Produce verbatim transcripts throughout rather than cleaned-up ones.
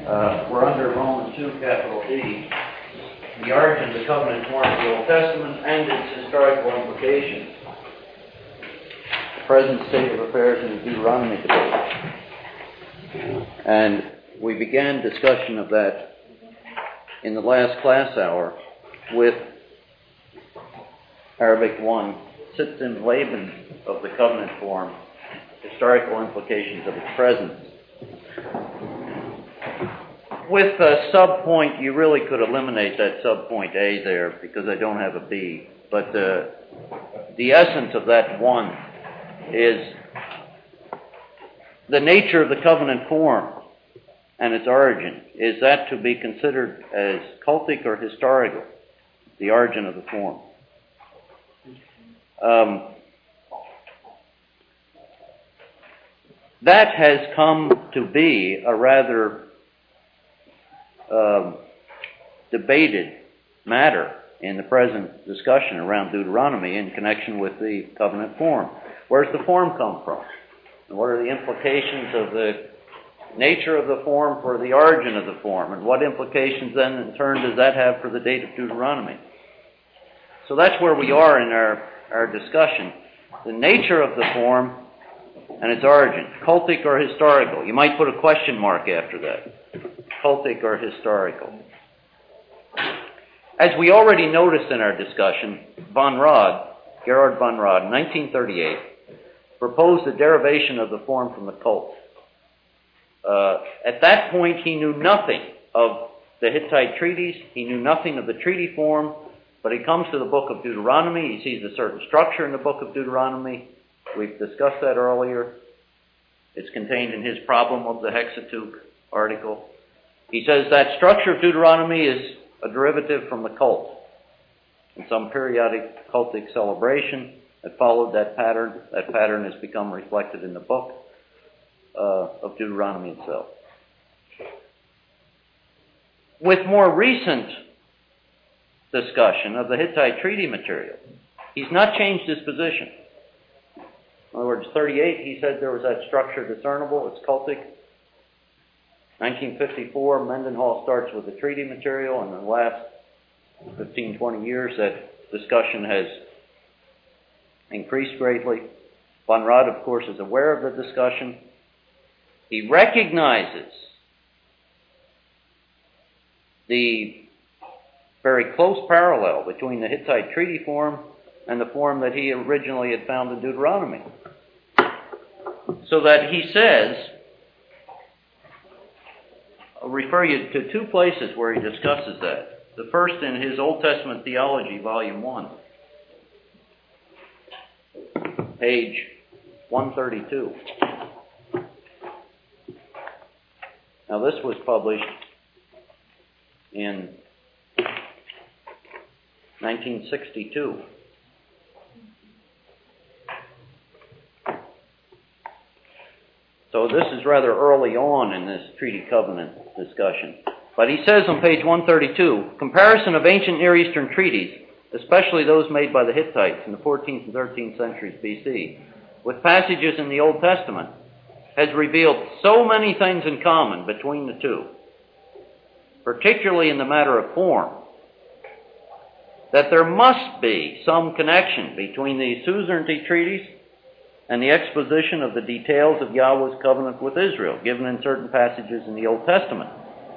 Uh, we're under Romans two, capital D, the origin of the covenant form of the Old Testament and its historical implications. The present state of affairs in the Deuteronomy debate. And we began discussion of that in the last class hour with Arabic one, Sittim Laban of the covenant form, historical implications of its presence. With a sub-point, you really could eliminate that sub-point A there because I don't have a B. But uh, the essence of that one is the nature of the covenant form and its origin. Is that to be considered as cultic or historical, the origin of the form? Um, that has come to be a rather uh, debated matter in the present discussion around Deuteronomy in connection with the covenant form. Where's the form come from? And what are the implications of the nature of the form for the origin of the form? And what implications then in turn does that have for the date of Deuteronomy? So that's where we are in our, our discussion. The nature of the form and its origin, cultic or historical. You might put a question mark after that. Cultic or historical. As we already noticed in our discussion, von Rad, Gerhard von Rad, in nineteen thirty-eight, proposed the derivation of the form from the cult. Uh, at that point, he knew nothing of the Hittite treaties. He knew nothing of the treaty form. But he comes to the book of Deuteronomy. He sees a certain structure in the book of Deuteronomy. We've discussed that earlier. It's contained in his problem of the Hexateuch article. He says that structure of Deuteronomy is a derivative from the cult. And some periodic cultic celebration that followed that pattern. That pattern has become reflected in the book uh, of Deuteronomy itself. With more recent discussion of the Hittite treaty material, he's not changed his position. In other words, thirty-eight, he said there was that structure discernible. It's cultic. nineteen fifty-four, Mendenhall starts with the treaty material, and in the last fifteen, twenty years, that discussion has increased greatly. Von Rad, of course, is aware of the discussion. He recognizes the very close parallel between the Hittite treaty form and the form that he originally had found in Deuteronomy. So that he says, I'll refer you to two places where he discusses that. The first in his Old Testament Theology, Volume one, page one thirty-two. Now this was published in nineteen sixty-two. So this is rather early on in this treaty covenant discussion. But he says on page one thirty-two, comparison of ancient Near Eastern treaties, especially those made by the Hittites in the fourteenth and thirteenth centuries B C, with passages in the Old Testament, has revealed so many things in common between the two, particularly in the matter of form, that there must be some connection between the suzerainty treaties and the exposition of the details of Yahweh's covenant with Israel, given in certain passages in the Old Testament.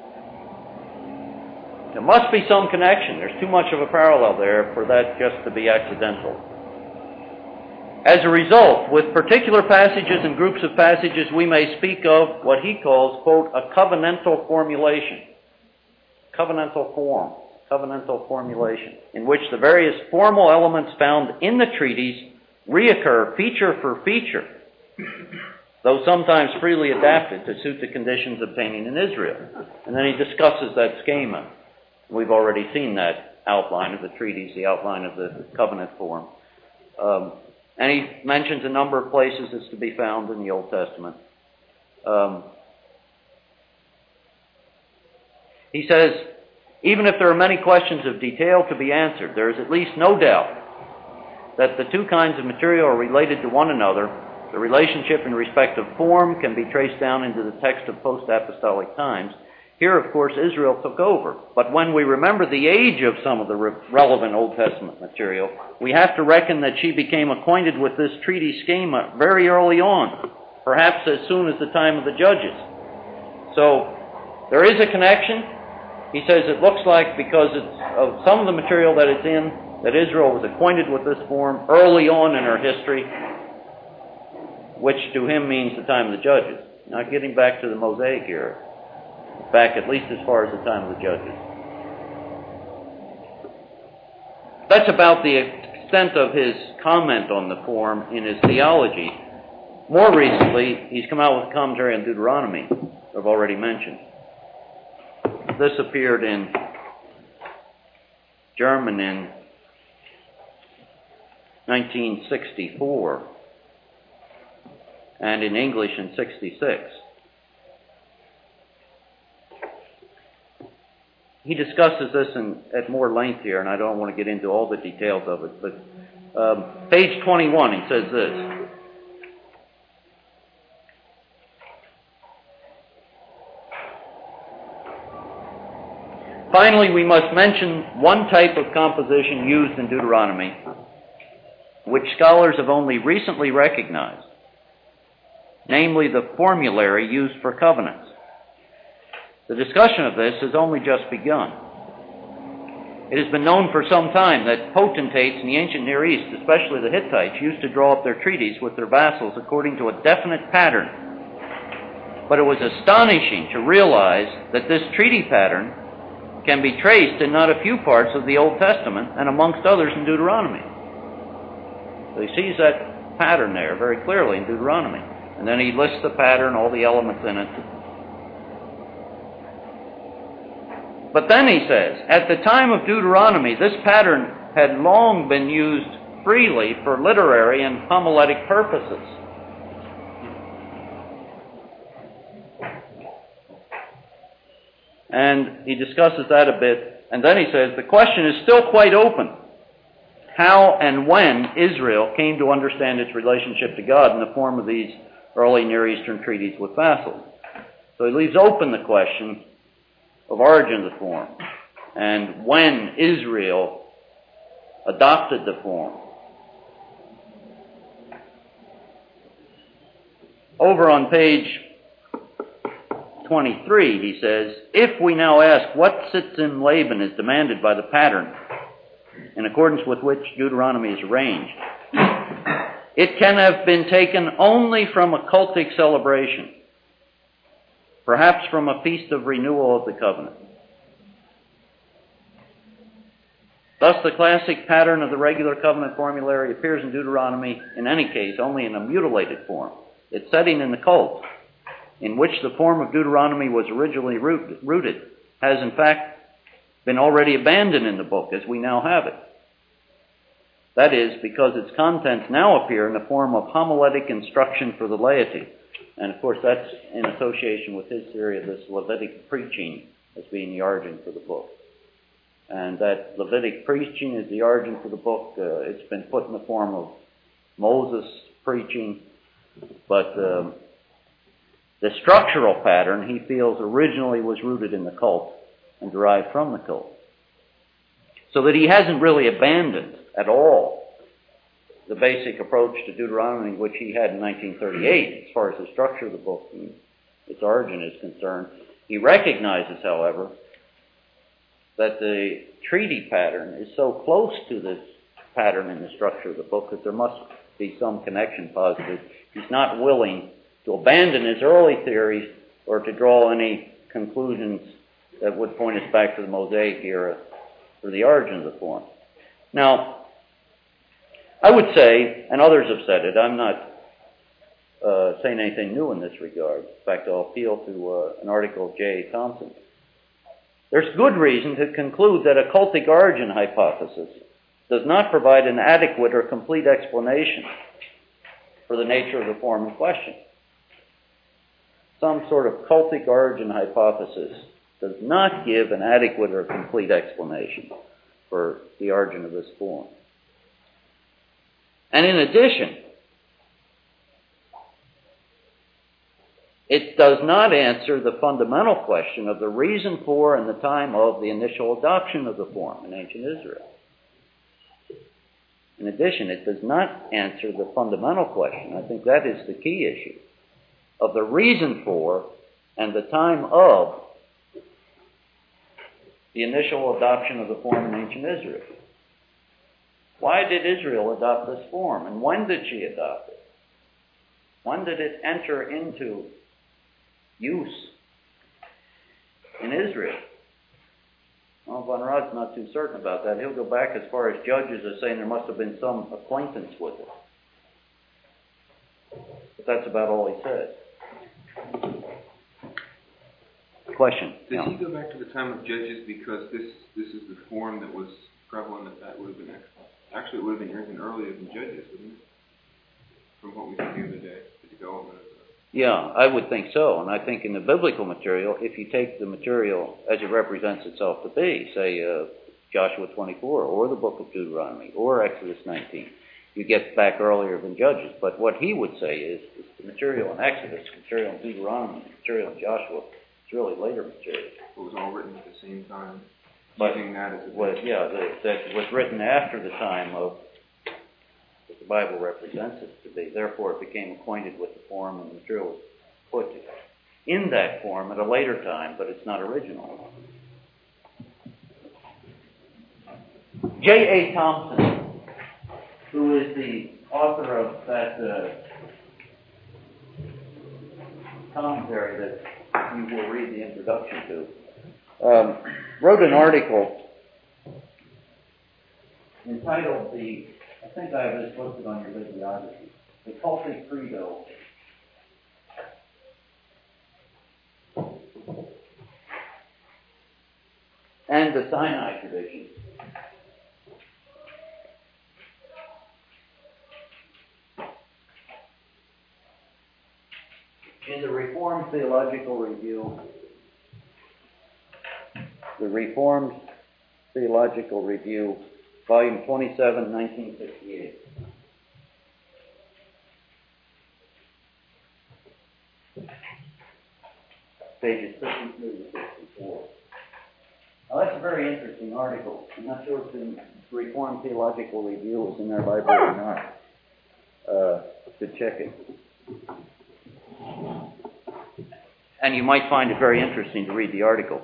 There must be some connection. There's too much of a parallel there for that just to be accidental. As a result, with particular passages and groups of passages, we may speak of what he calls, quote, a covenantal formulation. Covenantal form. Covenantal formulation, in which the various formal elements found in the treaties reoccur feature for feature, though sometimes freely adapted to suit the conditions obtaining in Israel. And then he discusses that schema. We've already seen that outline of the treaties, the outline of the covenant form. Um, and he mentions a number of places it's to be found in the Old Testament. Um, he says, even if there are many questions of detail to be answered, there is at least no doubt that the two kinds of material are related to one another. The relationship in respect of form can be traced down into the text of post-apostolic times. Here, of course, Israel took over. But when we remember the age of some of the re- relevant Old Testament material, we have to reckon that she became acquainted with this treaty schema very early on, perhaps as soon as the time of the Judges. So there is a connection. He says it looks like, because it's of some of the material that it's in, that Israel was acquainted with this form early on in her history, which to him means the time of the Judges. Now, getting back to the Mosaic era, back at least as far as the time of the Judges. That's about the extent of his comment on the form in his theology. More recently, he's come out with a commentary on Deuteronomy, I've already mentioned. This appeared in German in nineteen sixty-four and in English in sixty-six. He discusses this in, at more length here, and I don't want to get into all the details of it, but um, page twenty-one, he says this. Finally, we must mention one type of composition used in Deuteronomy, which scholars have only recently recognized, namely the formulary used for covenants. The discussion of this has only just begun. It has been known for some time that potentates in the ancient Near East, especially the Hittites, used to draw up their treaties with their vassals according to a definite pattern. But it was astonishing to realize that this treaty pattern can be traced in not a few parts of the Old Testament, and amongst others in Deuteronomy. So he sees that pattern there very clearly in Deuteronomy. And then he lists the pattern, all the elements in it. But then he says, at the time of Deuteronomy, this pattern had long been used freely for literary and homiletic purposes. And he discusses that a bit. And then he says, the question is still quite open. How and when Israel came to understand its relationship to God in the form of these early Near Eastern treaties with vassals. So he leaves open the question of origin of the form and when Israel adopted the form. Over on page twenty-three, he says, if we now ask what Sitzim Laban is demanded by the pattern, in accordance with which Deuteronomy is arranged, it can have been taken only from a cultic celebration, perhaps from a feast of renewal of the covenant. Thus, the classic pattern of the regular covenant formulary appears in Deuteronomy, in any case, only in a mutilated form. Its setting in the cult, in which the form of Deuteronomy was originally rooted, has in fact been already abandoned in the book as we now have it. That is, because its contents now appear in the form of homiletic instruction for the laity. And of course that's in association with his theory of this Levitic preaching as being the origin for the book. And that Levitic preaching is the origin for the book. Uh, it's been put in the form of Moses preaching, but um, the structural pattern, he feels, originally was rooted in the cult and derived from the cult. So that he hasn't really abandoned at all the basic approach to Deuteronomy which he had in nineteen thirty-eight as far as the structure of the book and its origin is concerned. He recognizes, however, that the treaty pattern is so close to this pattern in the structure of the book that there must be some connection posited. He's not willing to abandon his early theories or to draw any conclusions that would point us back to the Mosaic era for the origin of the form. Now, I would say, and others have said it, I'm not uh, saying anything new in this regard. In fact, I'll appeal to uh, an article of J A Thompson. There's good reason to conclude that a cultic origin hypothesis does not provide an adequate or complete explanation for the nature of the form in question. Some sort of cultic origin hypothesis does not give an adequate or complete explanation for the origin of this form. And in addition, it does not answer the fundamental question of the reason for and the time of the initial adoption of the form in ancient Israel. In addition, it does not answer the fundamental question, I think that is the key issue, of the reason for and the time of the initial adoption of the form in ancient Israel. Why did Israel adopt this form, and when did she adopt it? When did it enter into use in Israel? Well, Von Rod's not too certain about that. He'll go back as far as Judges as saying there must have been some acquaintance with it. But that's about all he says. Question? Does no. he go back to the time of Judges because this this is the form that was prevalent that that would have been excellent? Actually, it would have been even earlier than Judges, wouldn't it? From what we see the other day, the development of the... Yeah, I would think so. And I think in the biblical material, if you take the material as it represents itself to be, say uh, Joshua twenty-four, or the book of Deuteronomy, or Exodus nineteen, you get back earlier than Judges. But what he would say is, is the material in Exodus, material in Deuteronomy, material in Joshua, it's really later material. It was all written at the same time. But using that as a was, yeah, that, that was written after the time of that the Bible represents it to be. Therefore, it became acquainted with the form and the material was put in that form at a later time, but it's not original. J A Thompson, who is the author of that uh, commentary that you will read the introduction to, Um, wrote an article entitled the, I think I have this listed on your bibliography, The Cultic Credo and the Sinai Tradition. In the Reformed Theological Review, The Reformed Theological Review, Volume twenty-seven, nineteen sixty-eight. Pages fifty-three to fifty-four. Now, that's a very interesting article. I'm not sure if the Reformed Theological Review is in their library or not. Uh, to check it. And you might find it very interesting to read the article.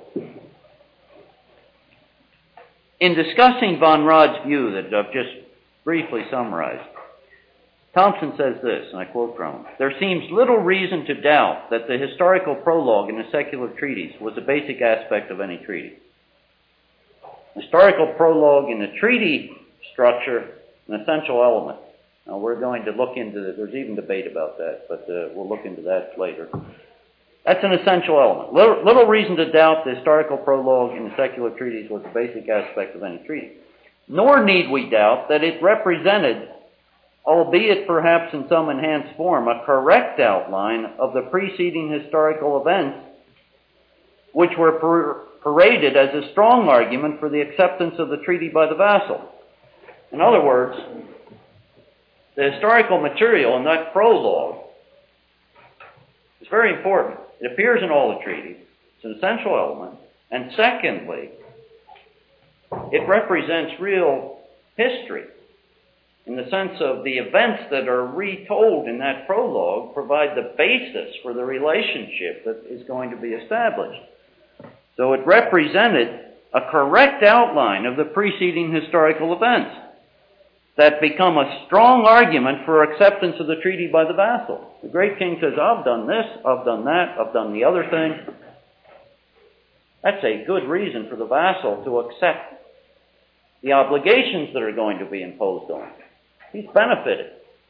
In discussing Von Rod's view that I've just briefly summarized, Thompson says this, and I quote from him, "There seems little reason to doubt that the historical prologue in a secular treatise was a basic aspect of any treaty. Historical prologue in a treaty structure, an essential element." Now, we're going to look into this. There's even debate about that, but uh, we'll look into that later. That's an essential element. Little, little reason to doubt the historical prologue in the secular treatise was a basic aspect of any treaty. Nor need we doubt that it represented, albeit perhaps in some enhanced form, a correct outline of the preceding historical events which were par- paraded as a strong argument for the acceptance of the treaty by the vassal. In other words, the historical material in that prologue is very important. It appears in all the treaties. It's an essential element. And secondly, it represents real history in the sense of the events that are retold in that prologue provide the basis for the relationship that is going to be established. So it represented a correct outline of the preceding historical events that become a strong argument for acceptance of the treaty by the vassal. The great king says, I've done this, I've done that, I've done the other thing. That's a good reason for the vassal to accept the obligations that are going to be imposed on him. He's benefited.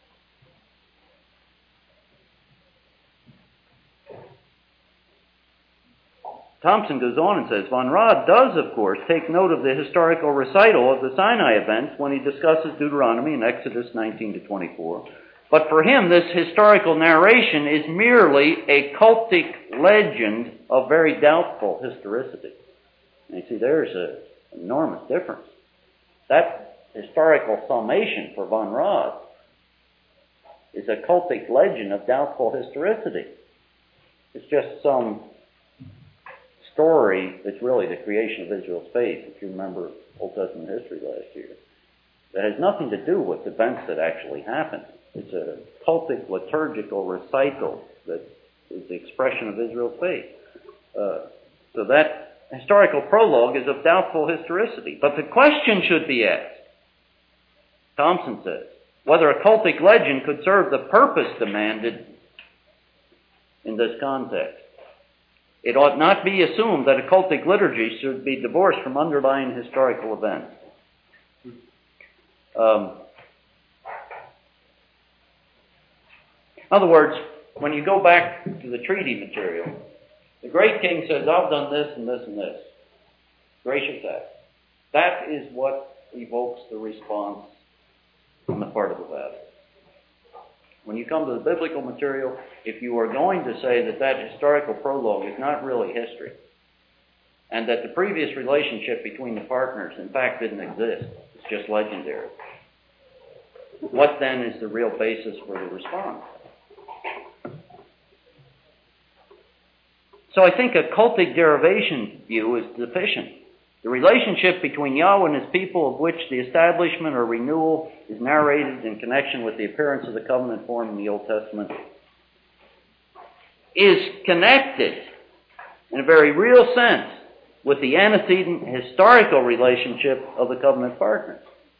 Thompson goes on and says, Von Rad does, of course, take note of the historical recital of the Sinai events when he discusses Deuteronomy and Exodus nineteen to twenty-four. But for him, this historical narration is merely a cultic legend of very doubtful historicity. And you see, there's an enormous difference. That historical summation for Von Rad is a cultic legend of doubtful historicity. It's just some story that's really the creation of Israel's faith, if you remember Old Testament history last year. That has nothing to do with events that actually happened. It's a cultic, liturgical recital that is the expression of Israel's faith. Uh, so that historical prologue is of doubtful historicity. But the question should be asked, Thompson says, whether a cultic legend could serve the purpose demanded in this context. It ought not be assumed that a cultic liturgy should be divorced from underlying historical events. Um, in other words, when you go back to the treaty material, the great king says, I've done this and this and this. Gracious act. That is what evokes the response on the part of the battle. When you come to the biblical material, if you are going to say that that historical prologue is not really history, and that the previous relationship between the partners, in fact, didn't exist, it's just legendary, what then is the real basis for the response? So I think a cultic derivation view is deficient. The relationship between Yahweh and his people, of which the establishment or renewal is narrated in connection with the appearance of the covenant form in the Old Testament, is connected in a very real sense with the antecedent historical relationship of the covenant partners.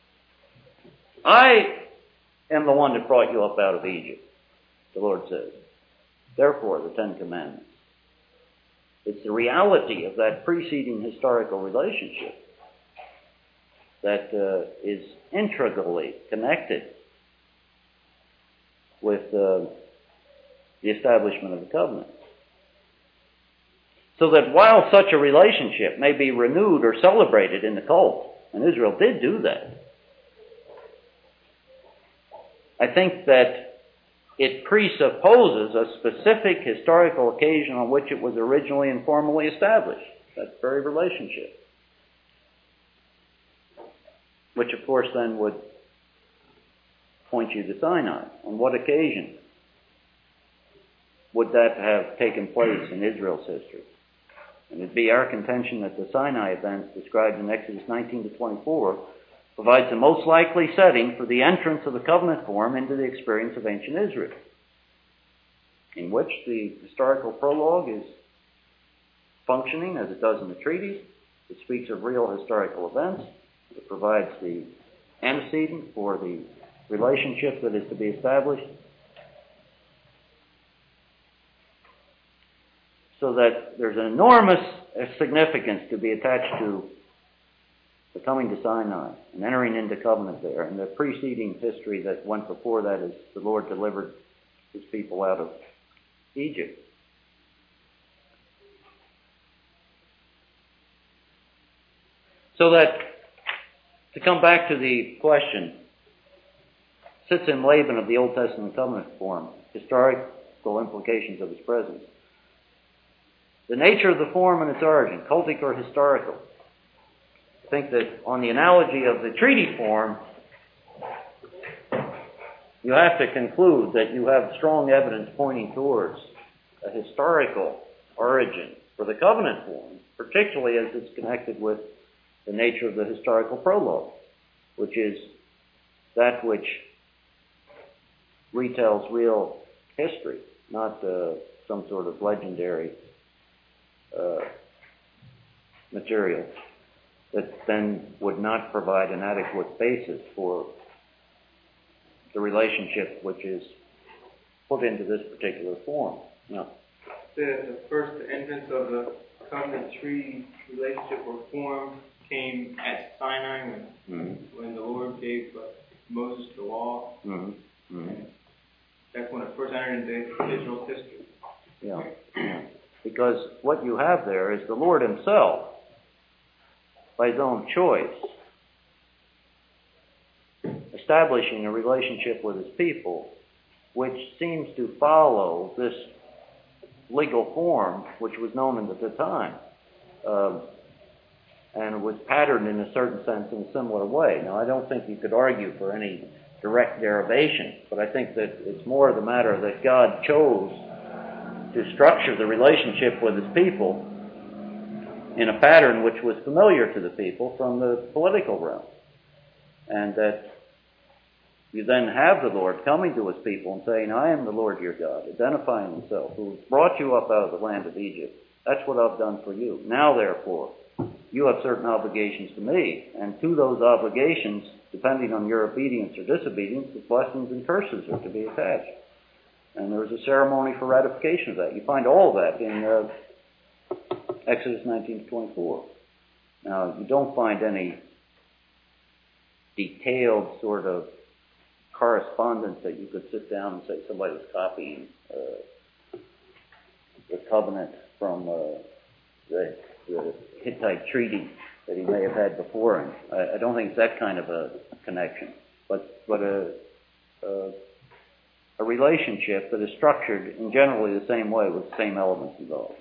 I am the one that brought you up out of Egypt, the Lord says. Therefore, the Ten Commandments. It's the reality of that preceding historical relationship that uh, is integrally connected with uh, the establishment of the covenant. So that while such a relationship may be renewed or celebrated in the cult, and Israel did do that, I think that it presupposes a specific historical occasion on which it was originally and formally established. That very relationship. Which, of course, then would point you to Sinai. On what occasion would that have taken place in Israel's history? And it'd be our contention that the Sinai events described in Exodus nineteen to twenty-four provides the most likely setting for the entrance of the covenant form into the experience of ancient Israel, in which the historical prologue is functioning as it does in the treaties. It speaks of real historical events. It provides the antecedent for the relationship that is to be established, so that there's an enormous significance to be attached to the coming to Sinai and entering into covenant there. And the preceding history that went before that is the Lord delivered his people out of Egypt. So that, to come back to the question, sits in Laban of the Old Testament covenant form, historical implications of his presence. The nature of the form and its origin, cultic or historical. I think that on the analogy of the treaty form, you have to conclude that you have strong evidence pointing towards a historical origin for the covenant form, particularly as it's connected with the nature of the historical prologue, which is that which retells real history, not uh, some sort of legendary uh, material that then would not provide an adequate basis for the relationship which is put into this particular form. No. The, the first entrance of the covenant treaty relationship or form came at Sinai when, mm-hmm. when the Lord gave uh, Moses the law. Mm-hmm. Mm-hmm. And that's when it first entered into Israel's history. Yeah. yeah. Because what you have there is the Lord himself, by his own choice, establishing a relationship with his people, which seems to follow this legal form, which was known at the time, uh, and was patterned in a certain sense in a similar way. Now, I don't think you could argue for any direct derivation, but I think that it's more the matter that God chose to structure the relationship with his people in a pattern which was familiar to the people from the political realm. And that you then have the Lord coming to his people and saying, I am the Lord your God, identifying himself, who brought you up out of the land of Egypt. That's what I've done for you. Now, therefore, you have certain obligations to me. And to those obligations, depending on your obedience or disobedience, the blessings and curses are to be attached. And there's a ceremony for ratification of that. You find all of that in uh, Exodus nineteen to twenty-four. Now, you don't find any detailed sort of correspondence that you could sit down and say somebody was copying uh, the covenant from uh, the, the Hittite treaty that he may have had before him. I, I don't think it's that kind of a connection, but but a, a a relationship that is structured in generally the same way with the same elements involved.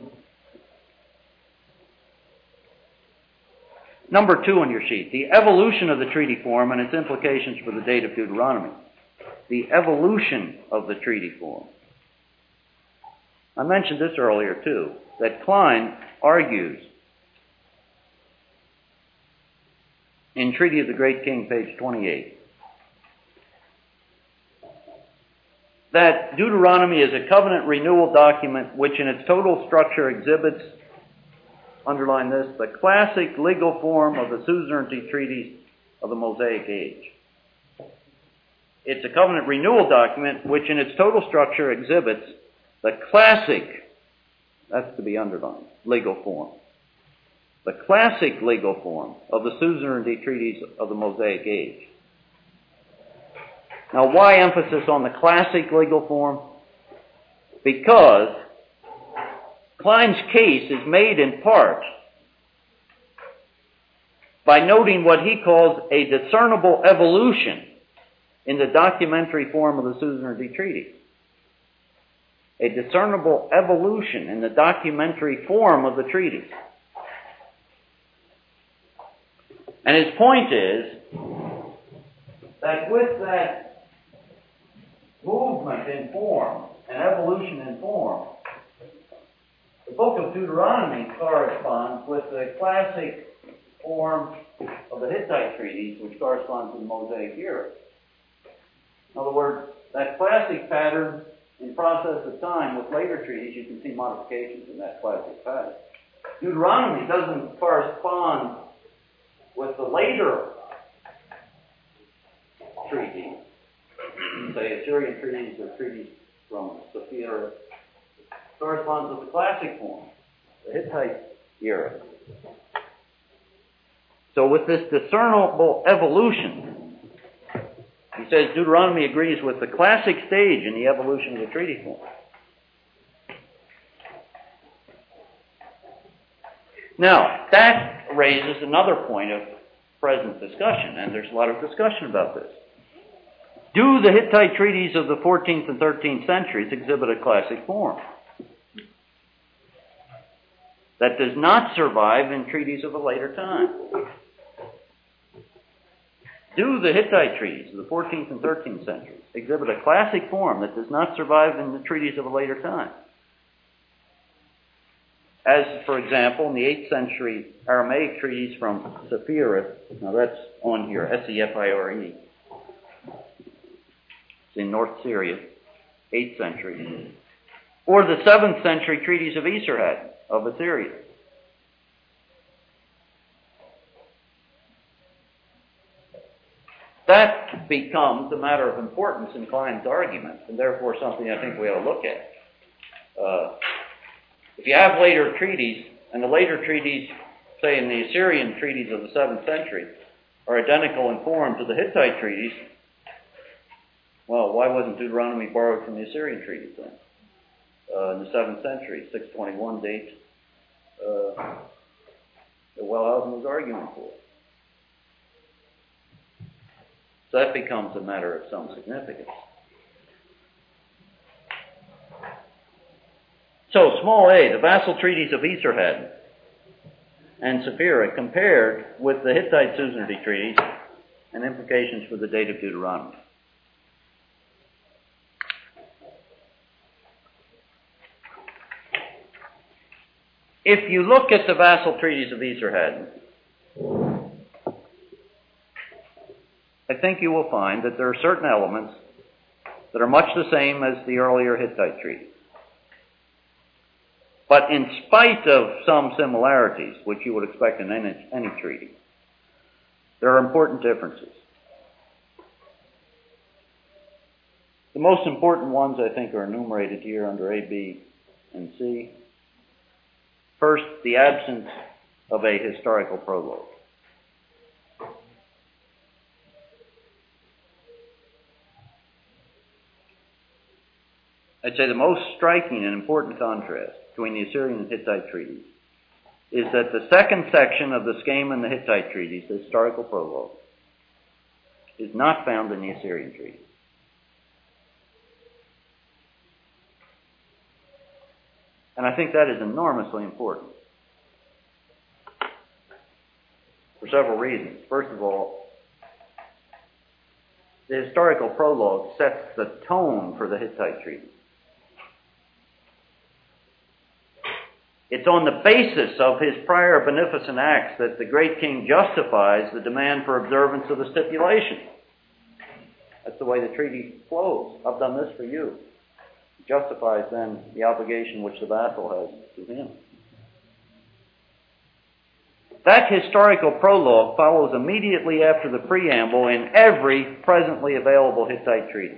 Number two on your sheet, the evolution of the treaty form and its implications for the date of Deuteronomy. The evolution of the treaty form. I mentioned this earlier too, that Klein argues in Treaty of the Great King, page twenty-eight, that Deuteronomy is a covenant renewal document which in its total structure exhibits, underline this, the classic legal form of the suzerainty treaties of the Mosaic age. It's a covenant renewal document which in its total structure exhibits the classic, that's to be underlined, legal form. The classic legal form of the suzerainty treaties of the Mosaic age. Now, why emphasis on the classic legal form? Because Klein's case is made in part by noting what he calls a discernible evolution in the documentary form of the suzerainty treaty. A discernible evolution in the documentary form of the treaties. And his point is that with that movement in form and evolution in form, the book of Deuteronomy corresponds with the classic form of the Hittite treaties, which corresponds to the Mosaic era. In other words, that classic pattern in process of time with later treaties, you can see modifications in that classic pattern. Deuteronomy doesn't correspond with the later treaties, say Assyrian treaties or treaties from Sephira, corresponds with the classic form, the Hittite era. So with this discernible evolution, he says Deuteronomy agrees with the classic stage in the evolution of the treaty form. Now, that raises another point of present discussion, and there's a lot of discussion about this. Do the Hittite treaties of the fourteenth and thirteenth centuries exhibit a classic form that does not survive in treaties of a later time? Do the Hittite treaties of the fourteenth and thirteenth centuries exhibit a classic form that does not survive in the treaties of a later time? As, for example, in the eighth century Aramaic treaties from Sephira, now that's on here, S E F I R E. It's in North Syria, eighth century. Or the seventh century treaties of Esarhaddon of Assyria. That becomes a matter of importance in Klein's argument, and therefore something I think we ought to look at. Uh, if you have later treaties, and the later treaties, say in the Assyrian treaties of the seventh century, are identical in form to the Hittite treaties, well, why wasn't Deuteronomy borrowed from the Assyrian treaties then? Uh, in the seventh century, six twenty-one date, uh, that Wellhausen was arguing for. So that becomes a matter of some significance. So, small a, the vassal treaties of Esarhaddon and Sephira compared with the Hittite suzerainty treaties and implications for the date of Deuteronomy. If you look at the vassal treaties of Esarhaddon, I think you will find that there are certain elements that are much the same as the earlier Hittite treaties. But in spite of some similarities, which you would expect in any, any treaty, there are important differences. The most important ones, I think, are enumerated here under A, B, and C. First, the absence of a historical prologue. I'd say the most striking and important contrast between the Assyrian and Hittite treaties is that the second section of the Scheme and the Hittite treaties, the historical prologue, is not found in the Assyrian treaty. And I think that is enormously important for several reasons. First of all, the historical prologue sets the tone for the Hittite treaty. It's on the basis of his prior beneficent acts that the great king justifies the demand for observance of the stipulation. That's the way the treaty flows. I've done this for you. It justifies then the obligation which the vassal has to him. That historical prologue follows immediately after the preamble in every presently available Hittite treaty.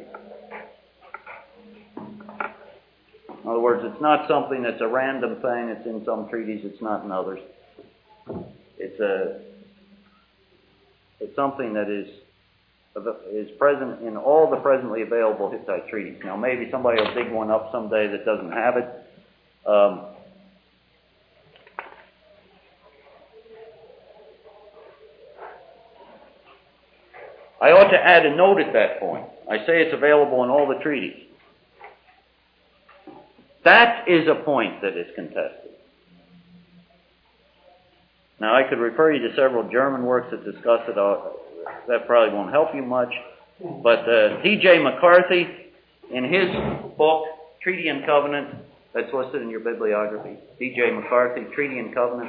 In other words, it's not something that's a random thing. It's in some treaties, it's not in others. It's a it's something that is is present in all the presently available Hittite treaties. Now, maybe somebody will dig one up someday that doesn't have it. Um, I ought to add a note at that point. I say it's available in all the treaties. That is a point that is contested. Now, I could refer you to several German works that discuss it. That probably won't help you much. But uh, T J McCarthy, in his book, Treaty and Covenant, that's listed in your bibliography, T J McCarthy, Treaty and Covenant,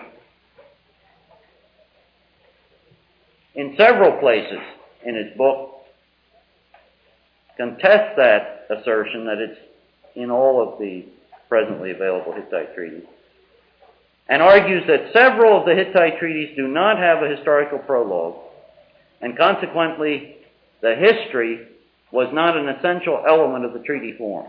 in several places in his book, contests that assertion that it's in all of the presently available Hittite treaties, and argues that several of the Hittite treaties do not have a historical prologue, and consequently the history was not an essential element of the treaty form.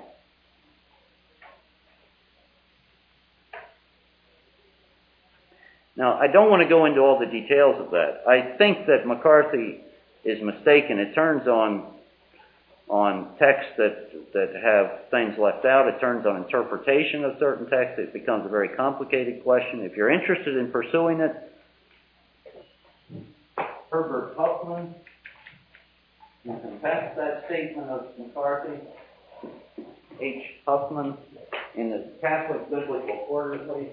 Now, I don't want to go into all the details of that. I think that McCarthy is mistaken. It turns on on texts that, that have things left out. It turns on interpretation of certain texts. It becomes a very complicated question. If you're interested in pursuing it, Herbert Huffman can contest that statement of McCarthy. H. Huffman in the Catholic Biblical Quarterly.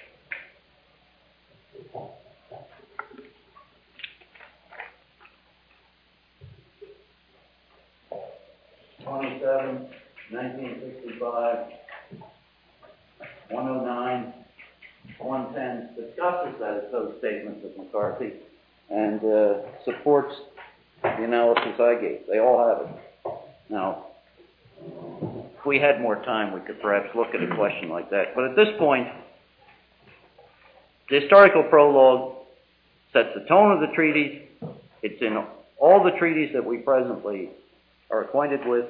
twenty-seven, nineteen sixty-five, one oh nine, one ten discusses that, those statements of McCarthy and uh, supports the analysis I gave. They all have it. Now, if we had more time, we could perhaps look at a question like that. But at this point, the historical prologue sets the tone of the treaties. It's in all the treaties that we presently are acquainted with.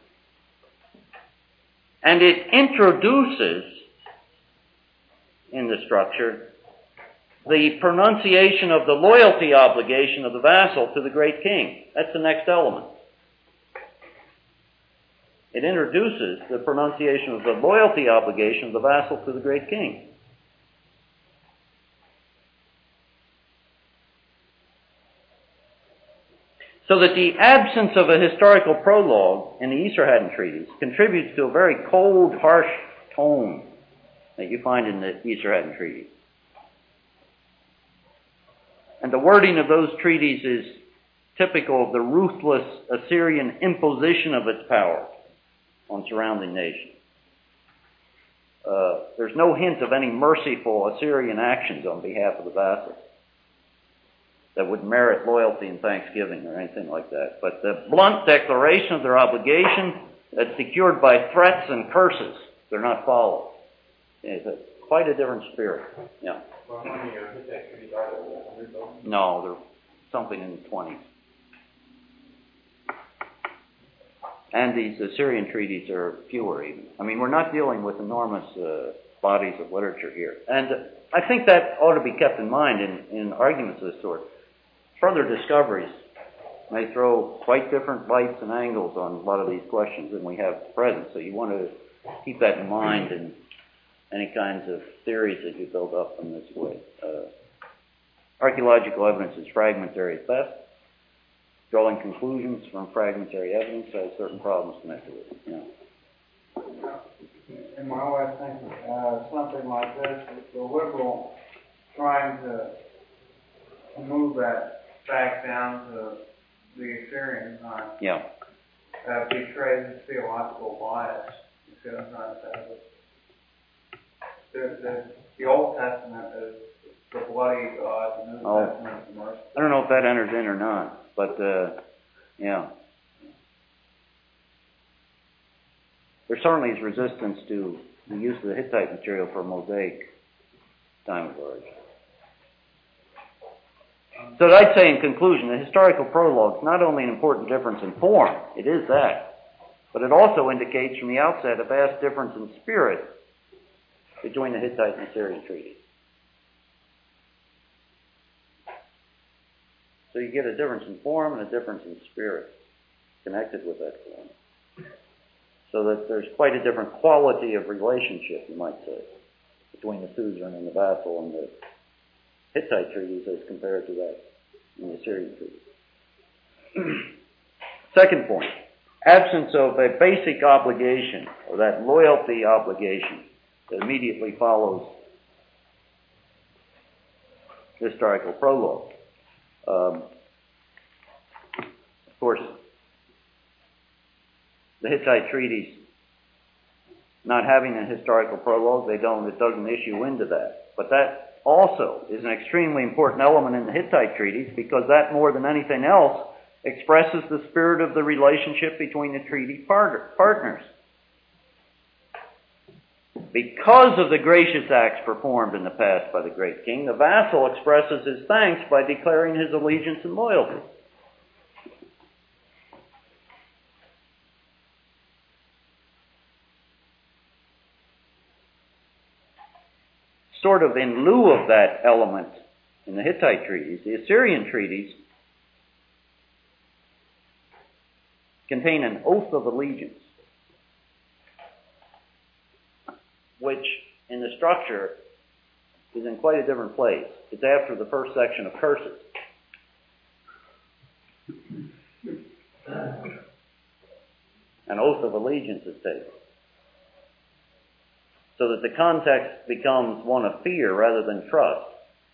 And it introduces in the structure the pronunciation of the loyalty obligation of the vassal to the great king. That's the next element. It introduces the pronunciation of the loyalty obligation of the vassal to the great king. So that the absence of a historical prologue in the Esarhaddon treaties contributes to a very cold, harsh tone that you find in the Esarhaddon treaties. And the wording of those treaties is typical of the ruthless Assyrian imposition of its power on surrounding nations. uh, there's no hint of any merciful Assyrian actions on behalf of the vassals that would merit loyalty and thanksgiving or anything like that. But the blunt declaration of their obligation that's secured by threats and curses, they're not followed. It's a, quite a different spirit. Yeah. Well, how many are Hittite treaties are there? one hundred thousand? No, they're something in the twenties. And these Assyrian treaties are fewer even. I mean, we're not dealing with enormous uh, bodies of literature here. And I think that ought to be kept in mind in, in arguments of this sort. Further discoveries may throw quite different lights and angles on a lot of these questions than we have at present. So you want to keep that in mind in any kinds of theories that you build up in this way. Uh, archaeological evidence is fragmentary at best. Drawing conclusions from fragmentary evidence has certain problems connected with it. Yeah. In my way of thinking, uh, something like this, the liberal trying to move that back down to the Assyrian time, Yeah. uh, betrays his theological bias. You see what I'm trying to say? The, the, the Old Testament is the bloody God, the New Oh. Testament is the mercy. I don't know if that enters in or not, but uh, yeah. There certainly is resistance to the use of the Hittite material for mosaic time of origin. So I'd say in conclusion, the historical prologue is not only an important difference in form, it is that, but it also indicates from the outset a vast difference in spirit between the Hittite and Assyrian treaties. So you get a difference in form and a difference in spirit connected with that form. So that there's quite a different quality of relationship, you might say, between the suzerain and the vassal and the Hittite treaties as compared to that in the Assyrian treaties. Second point, absence of a basic obligation, or that loyalty obligation that immediately follows the historical prologue. Um, of course, the Hittite treaties, not having a historical prologue, they don't, it doesn't issue into that. But that also is an extremely important element in the Hittite treaties because that, more than anything else, expresses the spirit of the relationship between the treaty part- partners. Because of the gracious acts performed in the past by the great king, the vassal expresses his thanks by declaring his allegiance and loyalty. Sort of in lieu of that element in the Hittite treaties, the Assyrian treaties contain an oath of allegiance, which in the structure is in quite a different place. It's after the first section of curses. An oath of allegiance is taken. So that the context becomes one of fear rather than trust.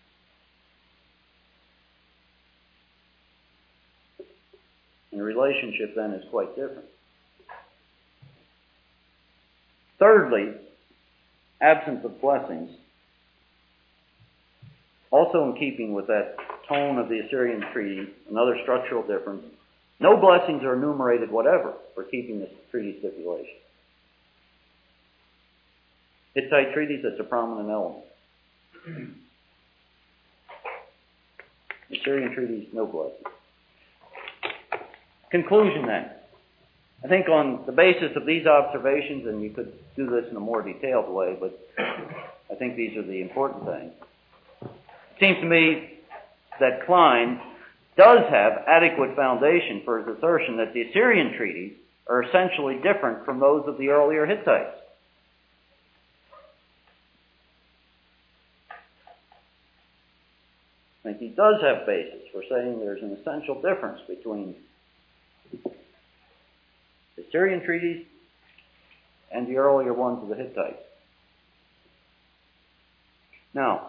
And the relationship then is quite different. Thirdly, absence of blessings. Also in keeping with that tone of the Assyrian treaty, another structural difference, no blessings are enumerated whatever for keeping this treaty stipulation. Hittite treaties, that's a prominent element. Assyrian treaties, no blessings. Conclusion then. I think on the basis of these observations, and you could do this in a more detailed way, but I think these are the important things. It seems to me that Klein does have adequate foundation for his assertion that the Assyrian treaties are essentially different from those of the earlier Hittites. I think he does have basis for saying there's an essential difference between the Assyrian treaties and the earlier ones of the Hittites. Now,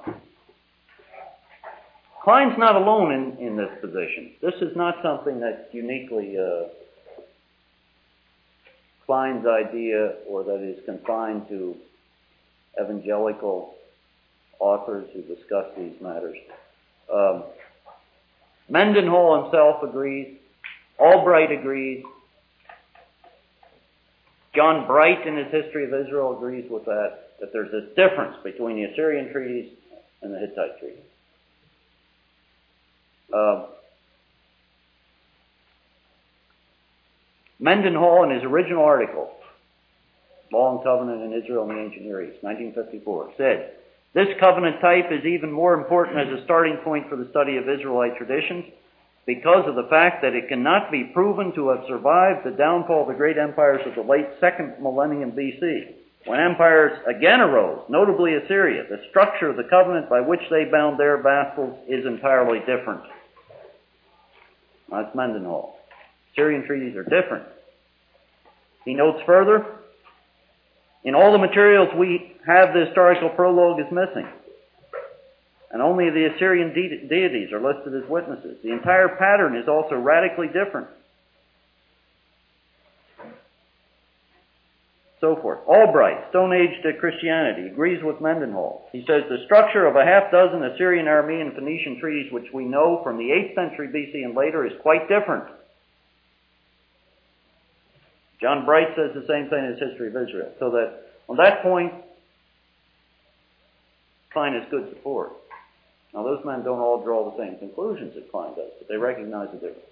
Klein's not alone in, in this position. This is not something that's uniquely uh, Klein's idea or that is confined to evangelical authors who discuss these matters. Um, Mendenhall himself agrees. Albright agrees. John Bright in his History of Israel agrees with that, that there's this difference between the Assyrian treaties and the Hittite treaties. Uh, Mendenhall, in his original article, Law and Covenant in Israel and the Ancient Near East, nineteen fifty-four, said, "This covenant type is even more important as a starting point for the study of Israelite traditions because of the fact that it cannot be proven to have survived the downfall of the great empires of the late second millennium B C, when empires again arose, notably Assyria. The structure of the covenant by which they bound their vassals is entirely different." That's Mendenhall. Assyrian treaties are different. He notes further, "In all the materials we have, the historical prologue is missing, and only the Assyrian de- deities are listed as witnesses. The entire pattern is also radically different." So forth. Albright, Stone Age to Christianity, agrees with Mendenhall. He says the structure of a half dozen Assyrian, Aramean, Phoenician treaties which we know from the eighth century B C and later is quite different. John Bright says the same thing in his History of Israel. So that on that point, Klein has good support. Now those men don't all draw the same conclusions that Klein does, but they recognize the difference.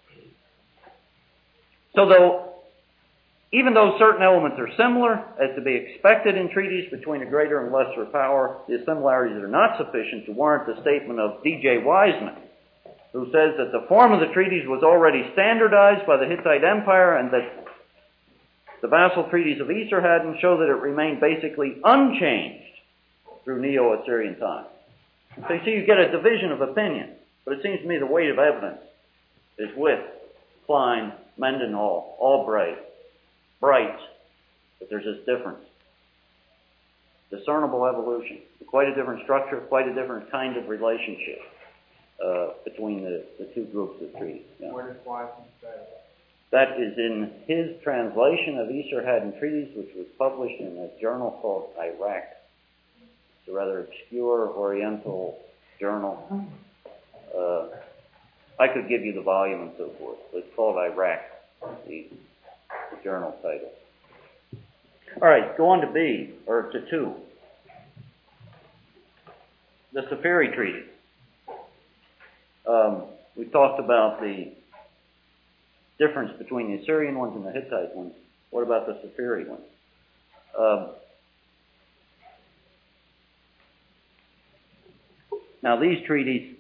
So though Even though certain elements are similar, as to be expected in treaties between a greater and lesser power, the similarities are not sufficient to warrant the statement of D J Wiseman, who says that the form of the treaties was already standardized by the Hittite Empire and that the vassal treaties of Esarhaddon show that it remained basically unchanged through Neo-Assyrian times. So you see, you get a division of opinion, but it seems to me the weight of evidence is with Klein, Mendenhall, Albright, Bright, but there's this difference. Discernible evolution. Quite a different structure, quite a different kind of relationship uh, between the, the two groups of treaties. Yeah. Where does Wiseman say that? That is in his translation of Esarhaddon treaties, which was published in a journal called Iraq. It's a rather obscure Oriental journal. Uh, I could give you the volume and so forth, but it's called Iraq, the The journal title. All right, go on to B, or to two. The Safiri Treaty. Um, we talked about the difference between the Assyrian ones and the Hittite ones. What about the Safiri ones? Um, now, these treaties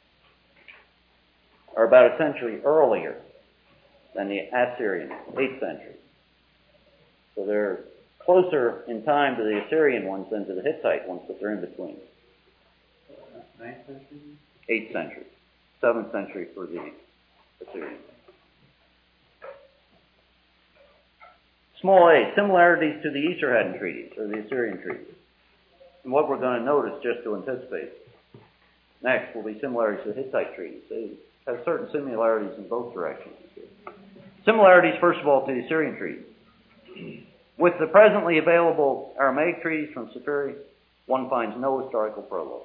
are about a century earlier than the Assyrian, eighth century. So they're closer in time to the Assyrian ones than to the Hittite ones, but they're in between. ninth century? eighth century. seventh century for the Assyrian. Small a, similarities to the Esarhaddon treaties, or the Assyrian treaties. And what we're going to notice, just to anticipate, next will be similarities to the Hittite treaties. They have certain similarities in both directions. Similarities, first of all, to the Assyrian treaties. With the presently available Aramaic treaties from Safiri, one finds no historical prologue.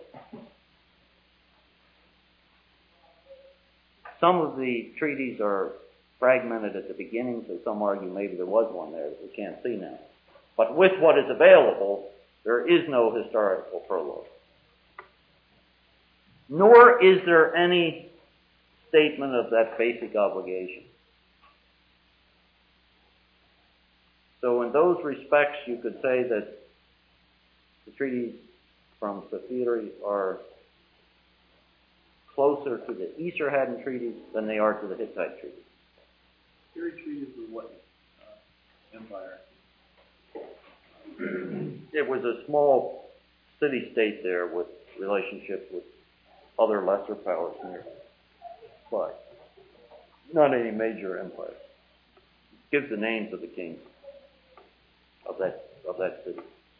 Some of the treaties are fragmented at the beginning, so some argue maybe there was one there that we can't see now. But with what is available, there is no historical prologue. Nor is there any statement of that basic obligation. So in those respects, you could say that the treaties from Safiri are closer to the Esarhaddon treaties than they are to the Hittite treaties. Safiri treaties were what uh, empire? It was a small city-state there with relationships with other lesser powers near, but not any major empire. It gives the names of the kings of that of that city.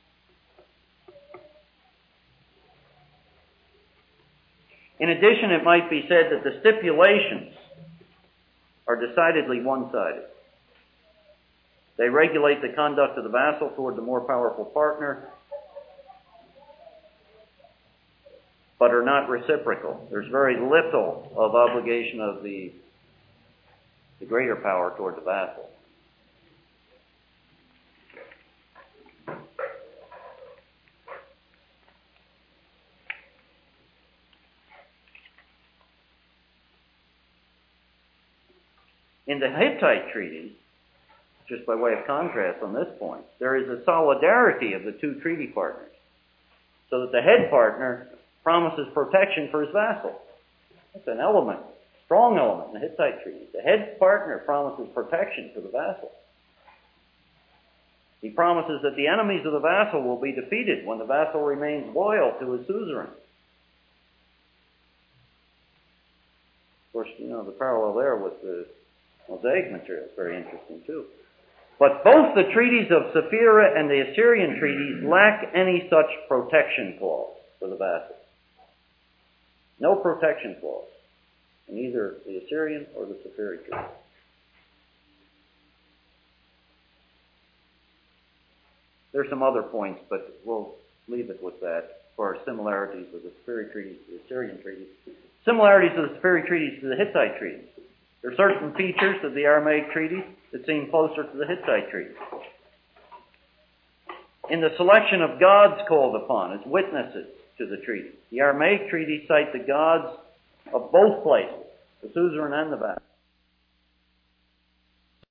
In addition, it might be said that the stipulations are decidedly one-sided. They regulate the conduct of the vassal toward the more powerful partner, but are not reciprocal. There's very little of obligation of the, the greater power toward the vassal. In the Hittite treaties, just by way of contrast on this point, there is a solidarity of the two treaty partners, so that the head partner promises protection for his vassal. That's an element, strong element in the Hittite treaty. The head partner promises protection for the vassal. He promises that the enemies of the vassal will be defeated when the vassal remains loyal to his suzerain. Of course, you know, the parallel there with the Mosaic material is very interesting too. But both the treaties of Sapphira and the Assyrian treaties lack any such protection clause for the vassal. No protection clause in either the Assyrian or the Sapphira treaty. There's some other points, but we'll leave it with that for our similarities of the Sapphira treaties to the Assyrian treaties. Similarities of the Sapphira treaties to the Hittite treaties. There are certain features of the Aramaic treaties that seem closer to the Hittite treaties. In the selection of gods called upon as witnesses to the treaty, the Aramaic treaties cite the gods of both places, the suzerain and the vassal.